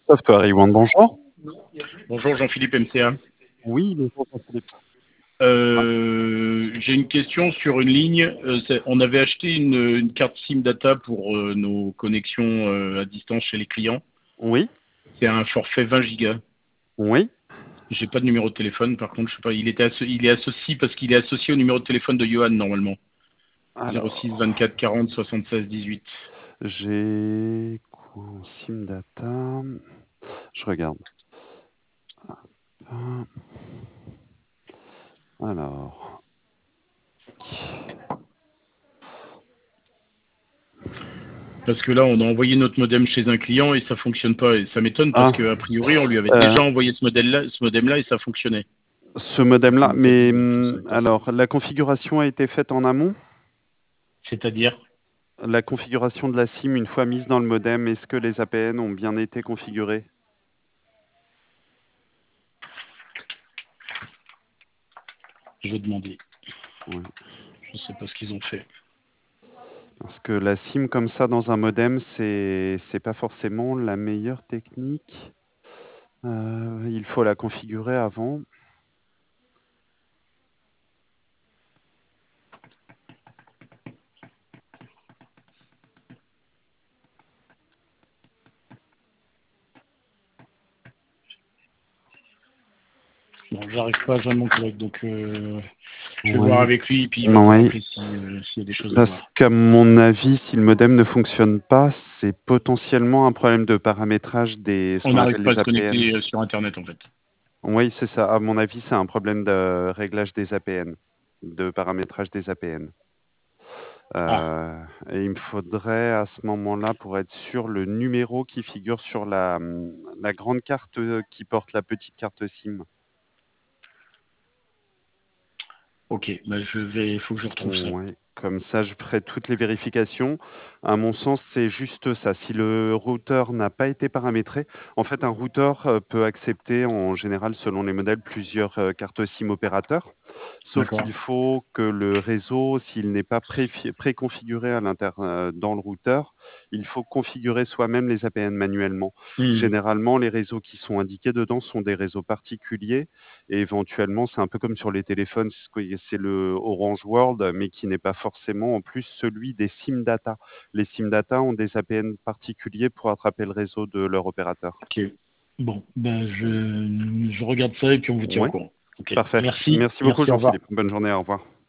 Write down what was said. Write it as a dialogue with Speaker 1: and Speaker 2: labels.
Speaker 1: Software One, bonjour.
Speaker 2: Bonjour Jean-Philippe MCA.
Speaker 1: Oui, bonjour Jean-Philippe.
Speaker 2: J'ai une question sur une ligne. On avait acheté une carte SIM data pour nos connexions à distance chez les clients.
Speaker 1: Oui,
Speaker 2: C'est un forfait 20 gigas.
Speaker 1: oui.
Speaker 2: J'ai pas de numéro de téléphone, par contre, je sais pas. Il est associé parce qu'il est associé au numéro de téléphone de Johan normalement. 06 24 40 76 18.
Speaker 1: J'ai quoi en SIM data? Je regarde. Alors.
Speaker 2: Parce que là, on a envoyé notre modem chez un client et ça fonctionne pas. Et ça m'étonne parce
Speaker 1: Ah,
Speaker 2: qu'a priori, on lui avait déjà envoyé ce modem-là et ça fonctionnait.
Speaker 1: ce modem-là,
Speaker 2: Donc,
Speaker 1: mais
Speaker 2: je sais pas.
Speaker 1: alors, la configuration a été faite en amont?
Speaker 2: C'est-à-dire,
Speaker 1: La configuration de la SIM, une fois mise dans le modem, est-ce que les APN ont bien été configurés?
Speaker 2: je vais demander.
Speaker 1: Oui.
Speaker 2: Je sais pas ce qu'ils ont fait.
Speaker 1: Parce que la SIM comme ça dans un modem, c'est pas forcément la meilleure technique. Il faut la configurer avant.
Speaker 2: Bon, j'arrive pas à joindre mon collègue, donc je vais voir
Speaker 1: Oui.
Speaker 2: avec lui, puis il va vous
Speaker 1: Oui.
Speaker 2: rappeler s'il y a des choses à
Speaker 1: Parce
Speaker 2: voir.
Speaker 1: qu'à mon avis, si le modem ne fonctionne pas, c'est potentiellement un problème de paramétrage ce
Speaker 2: On
Speaker 1: qu'on
Speaker 2: n'arrive
Speaker 1: appelle
Speaker 2: pas à
Speaker 1: les
Speaker 2: se
Speaker 1: APN.
Speaker 2: connecter sur Internet, en fait.
Speaker 1: Oui, c'est ça. À mon avis, c'est un problème de réglage des APN, de paramétrage des APN.
Speaker 2: Ah,
Speaker 1: Et il me faudrait à ce moment-là, pour être sûr, le numéro qui figure sur la grande carte qui porte la petite carte SIM.
Speaker 2: ok. Bah, il faut que je retrouve ça.
Speaker 1: Ouais, comme ça, je ferai toutes les vérifications. À mon sens, c'est juste ça. Si le routeur n'a pas été paramétré, en fait, un routeur peut accepter, en général, selon les modèles, plusieurs cartes SIM opérateurs. Sauf
Speaker 2: D'accord.
Speaker 1: qu'il faut que le réseau, s'il n'est pas préconfiguré dans le routeur, il faut configurer soi-même les APN manuellement.
Speaker 2: Hmm.
Speaker 1: Généralement, les réseaux qui sont indiqués dedans sont des réseaux particuliers et éventuellement, c'est un peu comme sur les téléphones, c'est le Orange World, mais qui n'est pas forcément en plus celui des SIM data. Les SIM data ont des APN particuliers pour attraper le réseau de leur opérateur.
Speaker 2: Ok. Bon, ben je regarde ça et puis on vous tient au
Speaker 1: Oui,
Speaker 2: courant. Ok.
Speaker 1: parfait.
Speaker 2: Merci.
Speaker 1: Merci beaucoup,
Speaker 2: Merci, au revoir.
Speaker 1: Jean-Philippe. Bonne journée, au revoir.